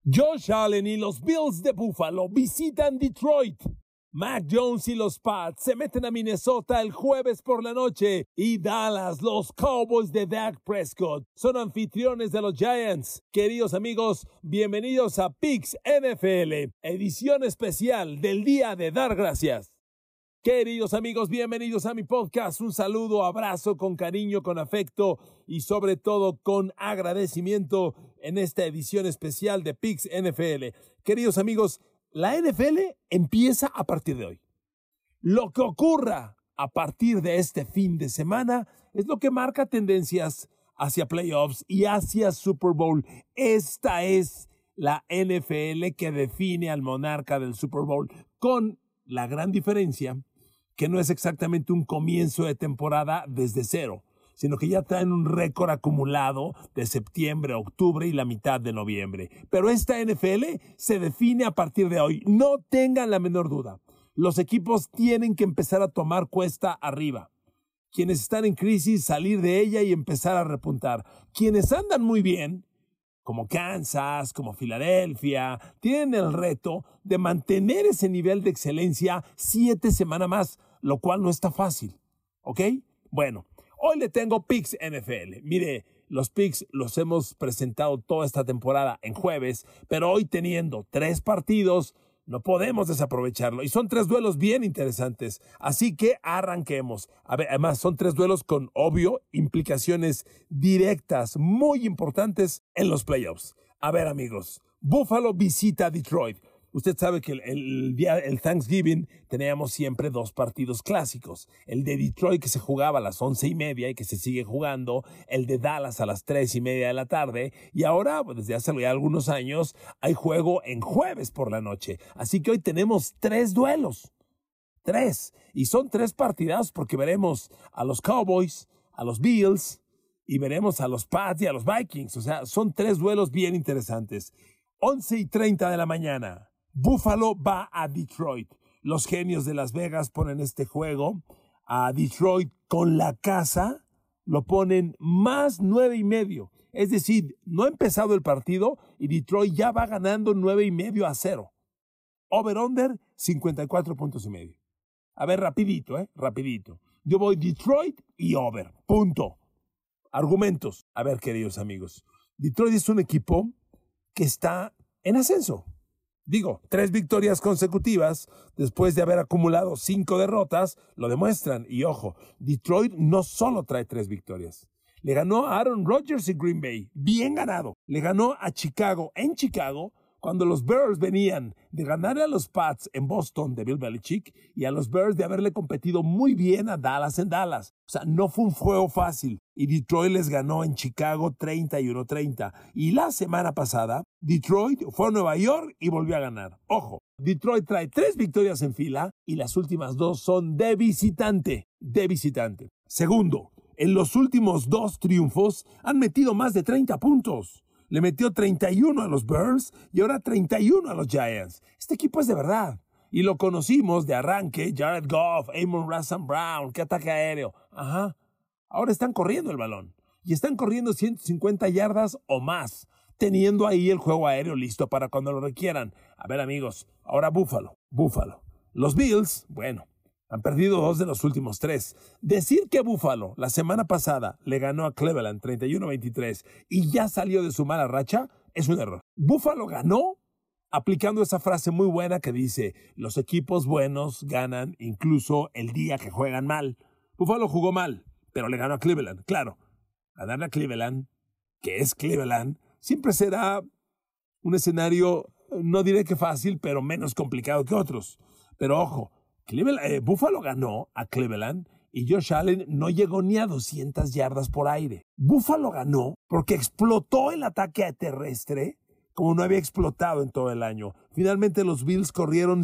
Josh Allen y los Bills de Buffalo visitan Detroit. Mac Jones y los Pats se meten a Minnesota el jueves por la noche y Dallas, los Cowboys de Dak Prescott, son anfitriones de los Giants. Queridos amigos, bienvenidos a Picks NFL, edición especial del Día de Dar Gracias. Queridos amigos, bienvenidos a mi podcast. Un saludo, abrazo con cariño, con afecto y sobre todo con agradecimiento en esta edición especial de Picks NFL. Queridos amigos, la NFL empieza a partir de hoy. Lo que ocurra a partir de este fin de semana es lo que marca tendencias hacia playoffs y hacia Super Bowl. Esta es la NFL que define al monarca del Super Bowl, con la gran diferencia que no es exactamente un comienzo de temporada desde cero, sino que ya traen un récord acumulado de septiembre, octubre y la mitad de noviembre. Pero esta NFL se define a partir de hoy. No tengan la menor duda. Los equipos tienen que empezar a tomar cuesta arriba. Quienes están en crisis, salir de ella y empezar a repuntar. Quienes andan muy bien, como Kansas, como Filadelfia, tienen el reto de mantener ese nivel de excelencia 7 semanas más, lo cual no está fácil. ¿Ok? Bueno, hoy le tengo Picks NFL. Mire, los Picks los hemos presentado toda esta temporada en jueves, pero hoy teniendo 3 partidos, no podemos desaprovecharlo. Y son 3 duelos bien interesantes. Así que arranquemos. A ver, además, son 3 duelos con, obvio, implicaciones directas muy importantes en los playoffs. A ver, amigos, Buffalo visita a Detroit. Usted sabe que el Thanksgiving teníamos siempre 2 partidos clásicos. El de Detroit, que se jugaba a las 11:30 y que se sigue jugando. El de Dallas a las 3:30 de la tarde. Y ahora, desde hace ya algunos años, hay juego en jueves por la noche. Así que hoy tenemos 3 duelos. 3. Y son 3 partidas porque veremos a los Cowboys, a los Bills y veremos a los Pats y a los Vikings. O sea, son 3 duelos bien interesantes. 11:30 de la mañana. Buffalo va a Detroit. Los genios de Las Vegas ponen este juego a Detroit con la casa, lo ponen más 9.5. Es decir, no ha empezado el partido y Detroit ya va ganando 9.5-0. Over-under, 54 puntos y medio. A ver, rapidito, rapidito. Yo voy Detroit y over, punto. Argumentos. A ver, queridos amigos, Detroit es un equipo que está en ascenso. Digo, 3 victorias consecutivas después de haber acumulado 5 derrotas lo demuestran. Y ojo, Detroit no solo trae 3 victorias. Le ganó a Aaron Rodgers y Green Bay, bien ganado. Le ganó a Chicago en Chicago cuando los Bears venían de ganar a los Pats en Boston de Bill Belichick y a los Bears de haberle competido muy bien a Dallas en Dallas. O sea, no fue un juego fácil. Y Detroit les ganó en Chicago 31-30. Y la semana pasada, Detroit fue a Nueva York y volvió a ganar. Ojo, Detroit trae 3 victorias en fila y las últimas 2 son de visitante. De visitante. Segundo, en los últimos 2 triunfos han metido más de 30 puntos. Le metió 31 a los Bears y ahora 31 a los Giants. Este equipo es de verdad. Y lo conocimos de arranque, Jared Goff, Amon-Ra St. Brown, qué ataque aéreo. Ajá. Ahora están corriendo el balón. Y están corriendo 150 yardas o más, teniendo ahí el juego aéreo listo para cuando lo requieran. A ver, amigos, ahora Buffalo. Los Bills, bueno, han perdido 2 de los últimos 3. Decir que Buffalo la semana pasada le ganó a Cleveland 31-23 y ya salió de su mala racha es un error. Buffalo ganó aplicando esa frase muy buena que dice: los equipos buenos ganan incluso el día que juegan mal. Buffalo jugó mal, pero le ganó a Cleveland. Claro, ganarle a Cleveland, que es Cleveland, siempre será un escenario, no diré que fácil, pero menos complicado que otros. Pero ojo, Buffalo ganó a Cleveland y Josh Allen no llegó ni a 200 yardas por aire. Buffalo ganó porque explotó el ataque terrestre como no había explotado en todo el año. Finalmente los Bills corrieron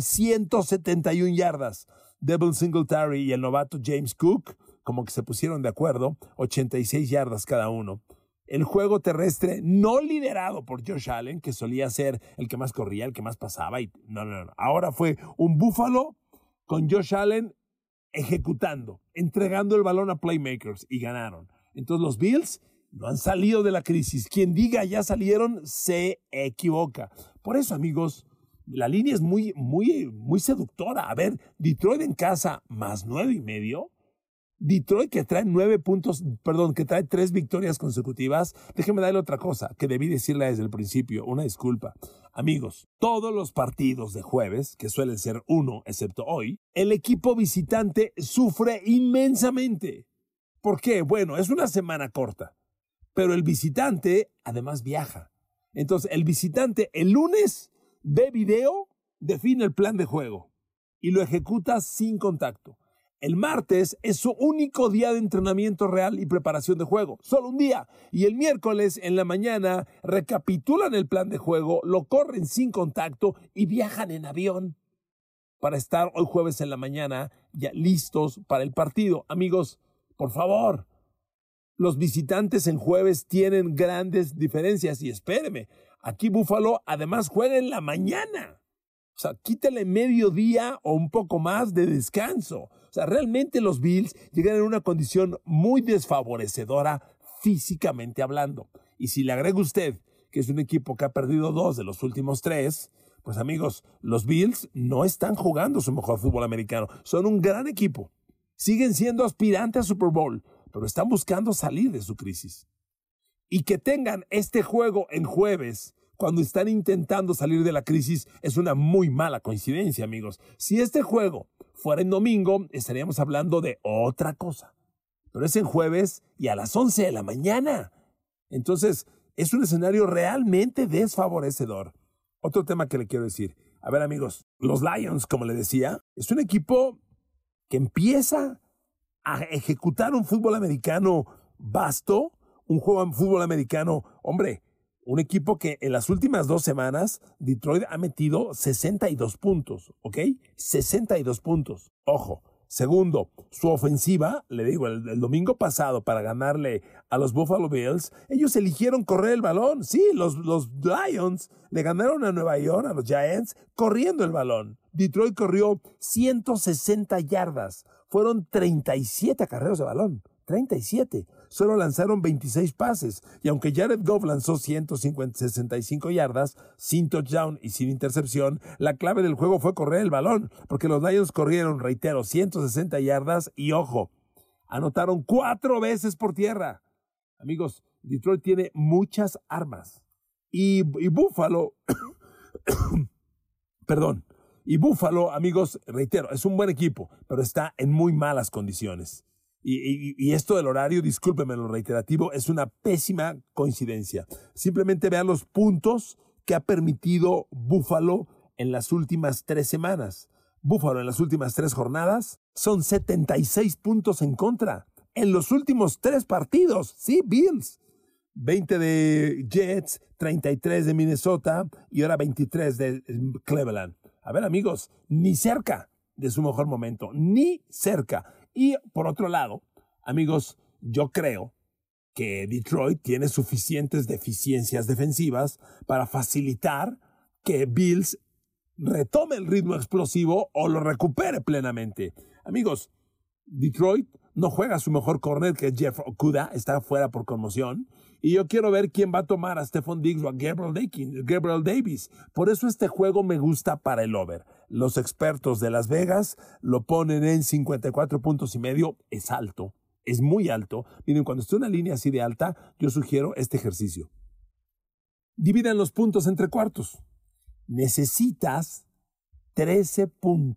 171 yardas. Devin Singletary y el novato James Cook como que se pusieron de acuerdo, 86 yardas cada uno. El juego terrestre no liderado por Josh Allen, que solía ser el que más corría, el que más pasaba. No. Ahora fue un Buffalo con Josh Allen ejecutando, entregando el balón a playmakers y ganaron. Entonces los Bills no han salido de la crisis. Quien diga ya salieron, se equivoca. Por eso, amigos, la línea es muy seductora. A ver, Detroit en casa más 9.5. Detroit que trae 3 victorias consecutivas. Déjeme darle otra cosa que debí decirle desde el principio. Una disculpa. Amigos, todos los partidos de jueves, que suelen ser uno, excepto hoy, el equipo visitante sufre inmensamente. ¿Por qué? Bueno, es una semana corta, pero el visitante además viaja. Entonces, el visitante el lunes ve video, define el plan de juego y lo ejecuta sin contacto. El martes es su único día de entrenamiento real y preparación de juego, solo un día. Y el miércoles en la mañana recapitulan el plan de juego, lo corren sin contacto y viajan en avión para estar hoy jueves en la mañana ya listos para el partido. Amigos, por favor, los visitantes en jueves tienen grandes diferencias y espéreme, aquí Buffalo además juega en la mañana. O sea, quítale mediodía o un poco más de descanso. O sea, realmente los Bills llegan en una condición muy desfavorecedora físicamente hablando. Y si le agrega usted que es un equipo que ha perdido 2 de los últimos 3, pues amigos, los Bills no están jugando su mejor fútbol americano. Son un gran equipo. Siguen siendo aspirantes a Super Bowl, pero están buscando salir de su crisis. Y que tengan este juego en jueves cuando están intentando salir de la crisis es una muy mala coincidencia, amigos. Si este juego fuera en domingo, estaríamos hablando de otra cosa. Pero es en jueves y a las 11 de la mañana. Entonces, es un escenario realmente desfavorecedor. Otro tema que le quiero decir. A ver, amigos, los Lions, como le decía, es un equipo que empieza a ejecutar un fútbol americano vasto, un juego de fútbol americano, hombre, un equipo que en las últimas 2 semanas Detroit ha metido 62 puntos, ¿ok? 62 puntos. Ojo. Segundo, su ofensiva, le digo, el domingo pasado para ganarle a los Buffalo Bills, ellos eligieron correr el balón. Sí, los Lions le ganaron a Nueva York, a los Giants, corriendo el balón. Detroit corrió 160 yardas. Fueron 37 acarreos de balón. 37. Solo lanzaron 26 pases. Y aunque Jared Goff lanzó 165 yardas, sin touchdown y sin intercepción, la clave del juego fue correr el balón. Porque los Lions corrieron, reitero, 160 yardas y, ojo, anotaron 4 veces por tierra. Amigos, Detroit tiene muchas armas. Y Buffalo, perdón, y Buffalo, amigos, reitero, es un buen equipo, pero está en muy malas condiciones. Y esto del horario, discúlpeme lo reiterativo, es una pésima coincidencia. Simplemente vean los puntos que ha permitido Buffalo en las últimas 3 semanas. Buffalo en las últimas 3 jornadas son 76 puntos en contra. En los últimos 3 partidos, sí, Bills. 20 de Jets, 33 de Minnesota y ahora 23 de Cleveland. A ver, amigos, ni cerca de su mejor momento, ni cerca. Y por otro lado, amigos, yo creo que Detroit tiene suficientes deficiencias defensivas para facilitar que Bills retome el ritmo explosivo o lo recupere plenamente. Amigos, Detroit no juega su mejor corner, que es Jeff Okudah, está fuera por conmoción. Y yo quiero ver quién va a tomar a Stephon Diggs o a Gabriel Davis. Por eso este juego me gusta para el over. Los expertos de Las Vegas lo ponen en 54 puntos y medio. Es alto, es muy alto. Miren, cuando esté una línea así de alta, yo sugiero este ejercicio. Dividan los puntos entre cuartos. Necesitas 14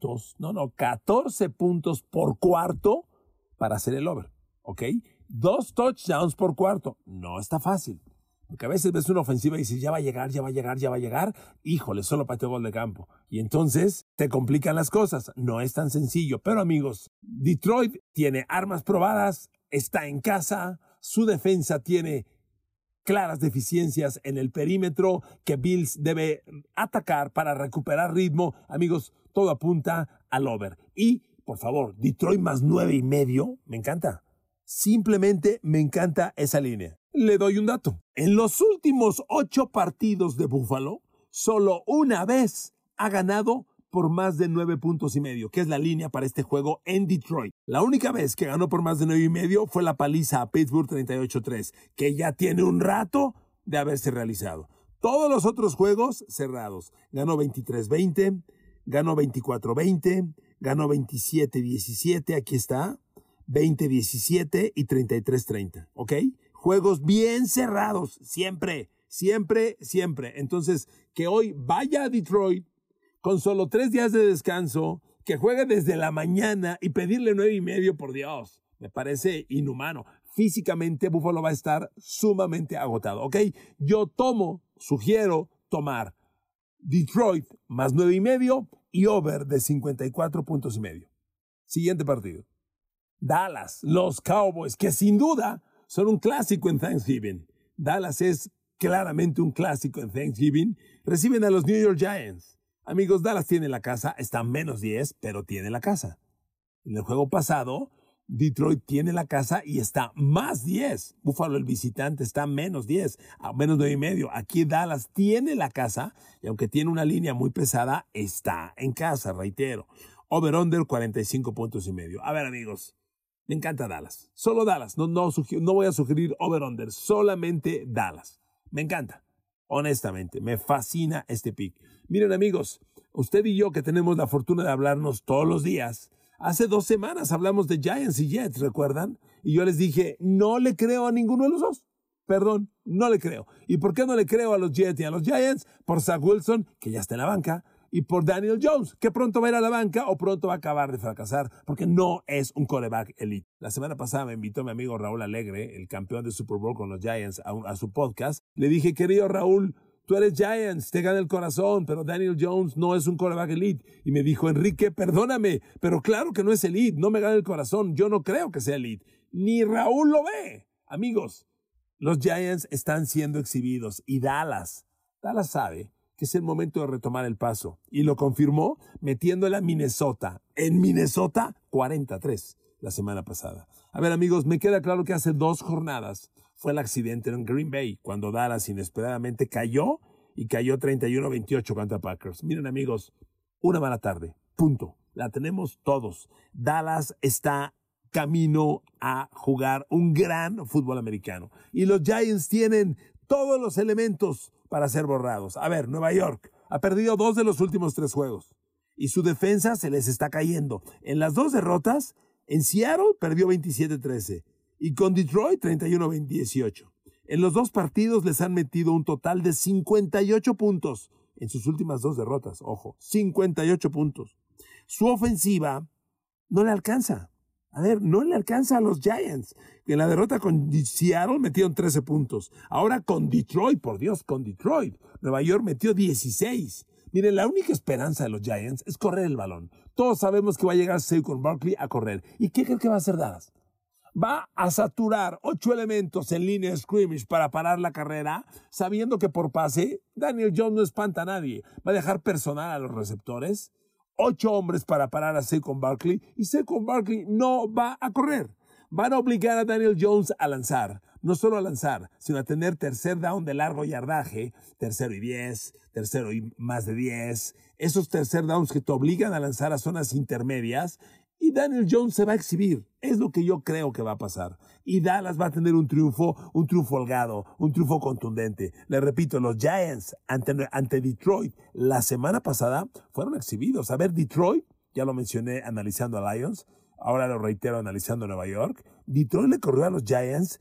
puntos por cuarto para hacer el over, ¿ok? 2 touchdowns por cuarto. No está fácil. Porque a veces ves una ofensiva y dices, ya va a llegar. Híjole, solo pateó gol de campo. Y entonces te complican las cosas. No es tan sencillo. Pero amigos, Detroit tiene armas probadas, está en casa, su defensa tiene claras deficiencias en el perímetro que Bills debe atacar para recuperar ritmo. Amigos, todo apunta al over. Y, por favor, Detroit más 9.5, me encanta. Simplemente me encanta esa línea. Le doy un dato. En los últimos 8 partidos de Buffalo, solo una vez ha ganado por más de 9 puntos y medio, que es la línea para este juego en Detroit. La única vez que ganó por más de 9 y medio fue la paliza a Pittsburgh 38-3, que ya tiene un rato de haberse realizado. Todos los otros juegos cerrados. Ganó 23-20, ganó 24-20, ganó 27-17, aquí está, 20-17 y 33-30, ¿ok? Juegos bien cerrados, siempre. Entonces, que hoy vaya a Detroit con solo 3 días de descanso, que juegue desde la mañana y pedirle 9 y medio, por Dios, me parece inhumano. Físicamente, Buffalo va a estar sumamente agotado, ¿ok? Yo sugiero tomar Detroit más 9 y medio y over de 54 puntos y medio. Siguiente partido. Dallas, los Cowboys, que sin duda son un clásico en Thanksgiving. Dallas es claramente un clásico en Thanksgiving. Reciben a los New York Giants. Amigos, Dallas tiene la casa, está menos 10, pero tiene la casa. En el juego pasado, Detroit tiene la casa y está más 10. Buffalo, el visitante, está menos 10, a menos 9 y medio. Aquí Dallas tiene la casa y aunque tiene una línea muy pesada, está en casa, reitero. Over-under 45 puntos y medio. A ver, amigos, me encanta Dallas. Solo Dallas. No voy a sugerir over-under, solamente Dallas. Me encanta. Honestamente, me fascina este pick. Miren, amigos, usted y yo que tenemos la fortuna de hablarnos todos los días, hace 2 semanas hablamos de Giants y Jets, ¿recuerdan? Y yo les dije, no le creo a ninguno de los dos. Perdón, no le creo. ¿Y por qué no le creo a los Jets y a los Giants? Por Zach Wilson, que ya está en la banca, y por Daniel Jones, que pronto va a ir a la banca o pronto va a acabar de fracasar, porque no es un quarterback elite. La semana pasada me invitó mi amigo Raúl Alegre, el campeón de Super Bowl con los Giants, a su podcast. Le dije, querido Raúl, tú eres Giants, te gana el corazón, pero Daniel Jones no es un quarterback elite. Y me dijo, Enrique, perdóname, pero claro que no es elite, no me gana el corazón, yo no creo que sea elite. Ni Raúl lo ve. Amigos, los Giants están siendo exhibidos y Dallas sabe que es el momento de retomar el paso. Y lo confirmó metiéndole a Minnesota. En Minnesota, 43 la semana pasada. A ver, amigos, me queda claro que hace 2 jornadas fue el accidente en Green Bay, cuando Dallas inesperadamente cayó 31-28 contra Packers. Miren, amigos, una mala tarde. Punto. La tenemos todos. Dallas está camino a jugar un gran fútbol americano. Y los Giants tienen todos los elementos para ser borrados. A ver, Nueva York ha perdido 2 de los últimos 3 juegos y su defensa se les está cayendo. En las 2 derrotas, en Seattle perdió 27-13 y con Detroit 31-18. En los 2 partidos les han metido un total de 58 puntos en sus últimas 2 derrotas. Ojo, 58 puntos. Su ofensiva no le alcanza. A ver, no le alcanza a los Giants. En la derrota con Seattle metieron 13 puntos. Ahora con Detroit, por Dios, con Detroit. Nueva York metió 16. Miren, la única esperanza de los Giants es correr el balón. Todos sabemos que va a llegar Saquon Barkley a correr. ¿Y qué cree que va a hacer Dallas? Va a saturar 8 elementos en línea de scrimmage para parar la carrera, sabiendo que por pase Daniel Jones no espanta a nadie. Va a dejar personal a los receptores. 8 hombres para parar a Saquon Barkley y Saquon Barkley no va a correr. Van a obligar a Daniel Jones a lanzar. No solo a lanzar, sino a tener tercer down de largo yardaje, 3rd y 10, 3rd y más de 10. Esos tercer downs que te obligan a lanzar a zonas intermedias y Daniel Jones se va a exhibir. Es lo que yo creo que va a pasar. Y Dallas va a tener un triunfo holgado, un triunfo contundente. Les repito, los Giants ante Detroit la semana pasada fueron exhibidos. A ver, Detroit, ya lo mencioné analizando a Lions, ahora lo reitero analizando a Nueva York. Detroit le corrió a los Giants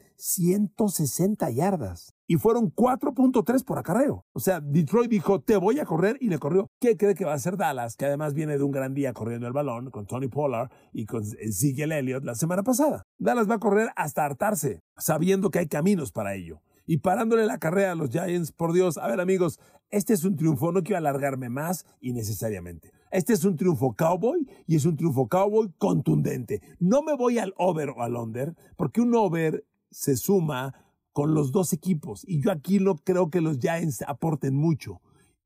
160 yardas. Y fueron 4.3 por acarreo. O sea, Detroit dijo, te voy a correr, y le corrió. ¿Qué cree que va a hacer Dallas? Que además viene de un gran día corriendo el balón con Tony Pollard y con Ezekiel Elliott la semana pasada. Dallas va a correr hasta hartarse, sabiendo que hay caminos para ello. Y parándole la carrera a los Giants, por Dios. A ver, amigos, este es un triunfo, no quiero alargarme más innecesariamente. Este es un triunfo cowboy y es un triunfo cowboy contundente. No me voy al over o al under, porque un over se suma con los 2 equipos. Y yo aquí no creo que los Giants aporten mucho.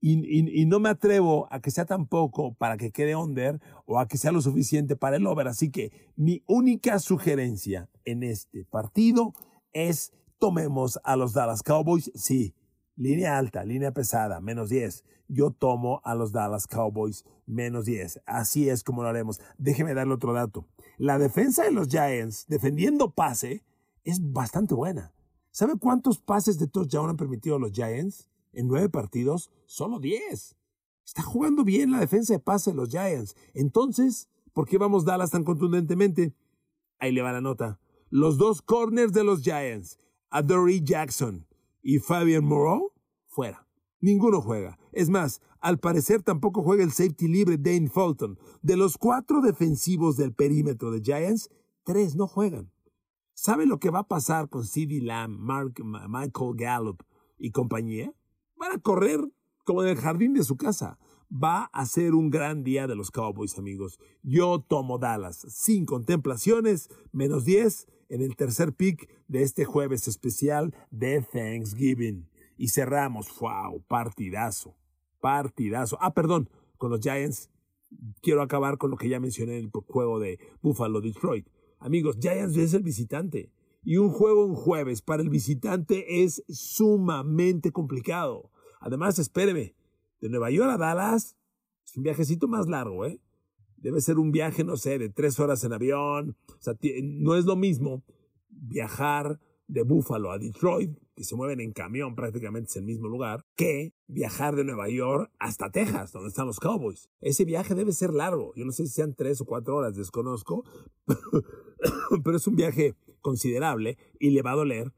Y no me atrevo a que sea tan poco para que quede under o a que sea lo suficiente para el over. Así que mi única sugerencia en este partido es tomemos a los Dallas Cowboys. Sí, Línea alta, línea pesada, -10. Yo tomo a los Dallas Cowboys -10. Así es como lo haremos. Déjeme darle otro dato. La defensa de los Giants, defendiendo pase, es bastante buena. ¿Sabe cuántos pases de touchdown han permitido los Giants? En 9 partidos, solo 10. Está jugando bien la defensa de pase de los Giants. Entonces, ¿por qué vamos Dallas tan contundentemente? Ahí le va la nota. Los 2 corners de los Giants, Adoree Jackson y Fabian Moreau, fuera. Ninguno juega. Es más, al parecer tampoco juega el safety libre Dane Fulton. De los 4 defensivos del perímetro de Giants, 3 no juegan. ¿Sabe lo que va a pasar con CeeDee Lamb, Michael Gallup y compañía? Van a correr como en el jardín de su casa. Va a ser un gran día de los Cowboys, amigos. Yo tomo Dallas sin contemplaciones, -10 en el tercer pick de este jueves especial de Thanksgiving. Y cerramos, wow, partidazo. Perdón, con los Giants. Quiero acabar con lo que ya mencioné en el juego de Buffalo-Detroit. Amigos, Giants es el visitante. Y un juego en jueves para el visitante es sumamente complicado. Además, espéreme, de Nueva York a Dallas es un viajecito más largo, ¿eh? Debe ser un viaje, no sé, de 3 horas en avión. O sea, no es lo mismo viajar de Buffalo a Detroit, que se mueven en camión, prácticamente es el mismo lugar, que viajar de Nueva York hasta Texas, donde están los Cowboys. Ese viaje debe ser largo. Yo no sé si sean 3 o 4 horas, desconozco, pero es un viaje considerable y le va a doler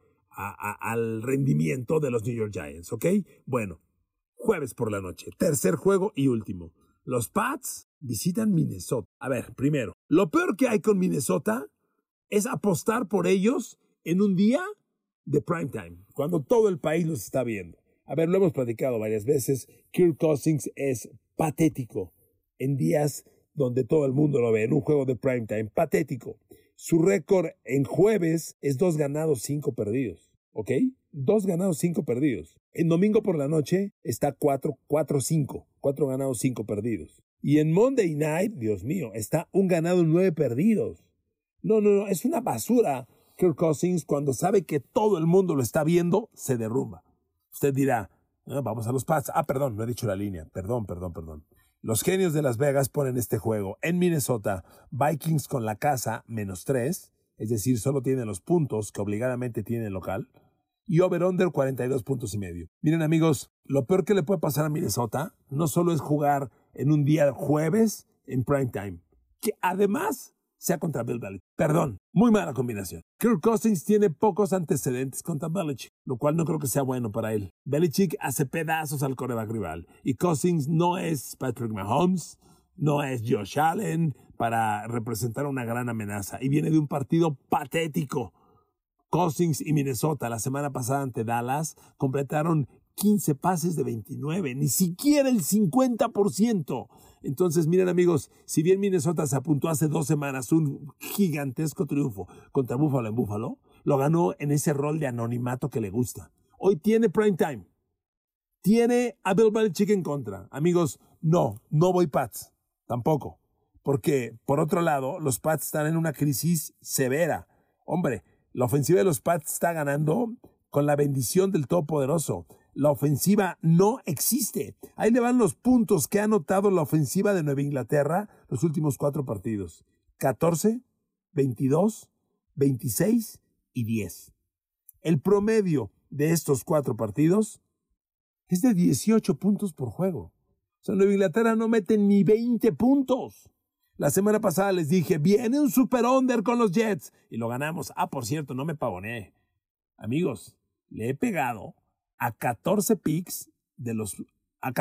al rendimiento de los New York Giants, ¿ok? Bueno, jueves por la noche, tercer juego y último. Los Pats visitan Minnesota. A ver, primero, lo peor que hay con Minnesota es apostar por ellos en un día de prime time, cuando todo el país los está viendo. A ver, lo hemos platicado varias veces. Kirk Cousins es patético en días donde todo el mundo lo ve, en un juego de prime time. Patético. Su récord en jueves es 2 ganados, 5 perdidos. ¿Ok? 2 ganados, 5 perdidos. En domingo por la noche está 4-5. 4 ganados, 5 perdidos. Y en Monday Night, Dios mío, está 1 ganado, 9 perdidos. No, es una basura. Kirk Cousins, cuando sabe que todo el mundo lo está viendo, se derrumba. Usted dirá, vamos a los Pats. Perdón, no he dicho la línea. Perdón. Los genios de Las Vegas ponen este juego en Minnesota. Vikings con la casa -3, es decir, solo tienen los puntos que obligadamente tiene el local. Y over-under 42 puntos y medio. Miren, amigos, lo peor que le puede pasar a Minnesota no solo es jugar en un día jueves en prime time, que además sea contra Bill Belichick. Perdón, muy mala combinación. Kirk Cousins tiene pocos antecedentes contra Belichick, lo cual no creo que sea bueno para él. Belichick hace pedazos al quarterback rival y Cousins no es Patrick Mahomes, no es Josh Allen para representar una gran amenaza y viene de un partido patético. Cousins y Minnesota la semana pasada ante Dallas completaron 15 pases de 29, ni siquiera el 50%. Entonces, miren, amigos, si bien Minnesota se apuntó hace 2 semanas un gigantesco triunfo contra Buffalo en Buffalo, lo ganó en ese rol de anonimato que le gusta. Hoy tiene prime time. Tiene a Bill Belichick en contra. Amigos, no voy Pats. Tampoco. Porque, por otro lado, los Pats están en una crisis severa. Hombre, la ofensiva de los Pats está ganando con la bendición del Todopoderoso. La ofensiva no existe. Ahí le van los puntos que ha anotado la ofensiva de Nueva Inglaterra los últimos 4 partidos. 14, 22, 26 y 10. El promedio de estos 4 partidos es de 18 puntos por juego. O sea, Nueva Inglaterra no mete ni 20 puntos. La semana pasada les dije, viene un super under con los Jets. Y lo ganamos. Por cierto, no me pavoneé. Amigos, le he pegado a 14 picks de los últimos,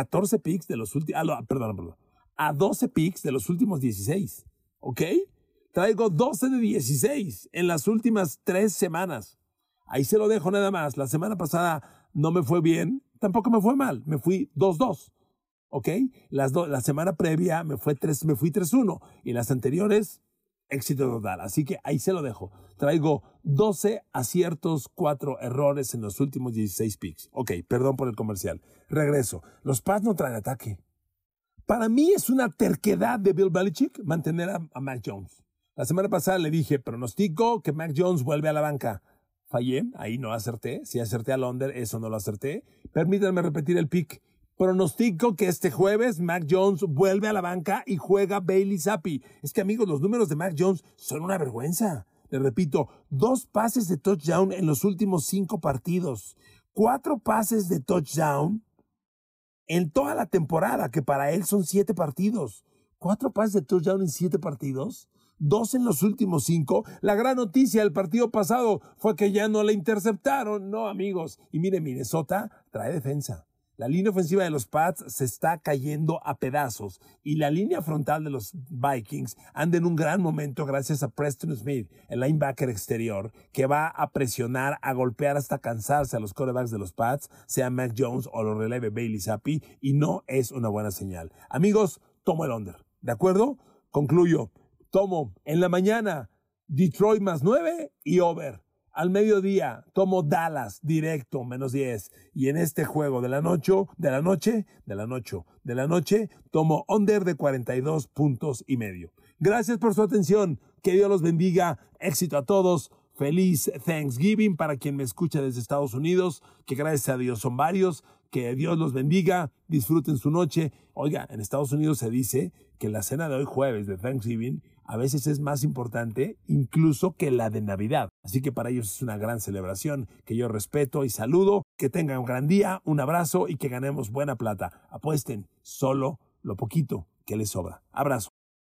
a 12 picks de los últimos 16, ¿ok? Traigo 12 de 16 en las últimas 3 semanas. Ahí se lo dejo nada más. La semana pasada no me fue bien, tampoco me fue mal, me fui 2-2, ¿ok? La semana previa me fui 3-1 y las anteriores, éxito total. Así que ahí se lo dejo. Traigo 12 aciertos, 4 errores en los últimos 16 picks. Ok, perdón por el comercial. Regreso. Los Pats no traen ataque. Para mí es una terquedad de Bill Belichick mantener a Mac Jones. La semana pasada le dije, pronostico que Mac Jones vuelve a la banca. Fallé, ahí no acerté. Si acerté al under, eso no lo acerté. Permítanme repetir el pick. Pronostico que este jueves Mac Jones vuelve a la banca y juega Bailey Zappi. Es que, amigos, los números de Mac Jones son una vergüenza. Les repito, 2 pases de touchdown en los últimos 5 partidos. 4 pases de touchdown en toda la temporada, que para él son 7 partidos. 4 pases de touchdown en 7 partidos. 2 en los últimos 5. La gran noticia del partido pasado fue que ya no le interceptaron. No, amigos. Y mire, Minnesota trae defensa. La línea ofensiva de los Pats se está cayendo a pedazos y la línea frontal de los Vikings anda en un gran momento gracias a Preston Smith, el linebacker exterior, que va a presionar, a golpear hasta cansarse a los quarterbacks de los Pats, sea Mac Jones o lo releve Bailey Zappi, y no es una buena señal. Amigos, tomo el under, ¿de acuerdo? Concluyo, tomo en la mañana Detroit más 9 y over. Al mediodía tomo Dallas directo menos 10 y en este juego de la noche tomo under de 42 puntos y medio. Gracias por su atención. Que Dios los bendiga. Éxito a todos. Feliz Thanksgiving para quien me escucha desde Estados Unidos, que gracias a Dios son varios. Que Dios los bendiga, disfruten su noche. Oiga, en Estados Unidos se dice que la cena de hoy jueves de Thanksgiving a veces es más importante incluso que la de Navidad. Así que para ellos es una gran celebración que yo respeto y saludo. Que tengan un gran día, un abrazo y que ganemos buena plata. Apuesten solo lo poquito que les sobra. Abrazo.